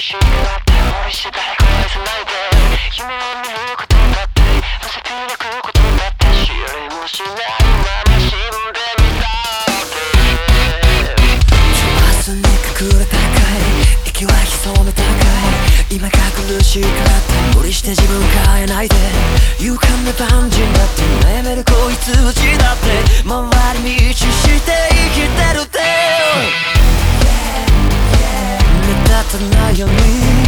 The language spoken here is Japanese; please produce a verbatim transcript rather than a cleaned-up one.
しがって無理して誰か愛さないで夢を見ることだって汗びらくことだって知りもしないまま死んでみたって明日に隠れたかい息は潜めたかい今が苦しいからって無理して自分変えないで勇敢な万人だって悩めるこいつうちだって回り道して生きてるって目立たないように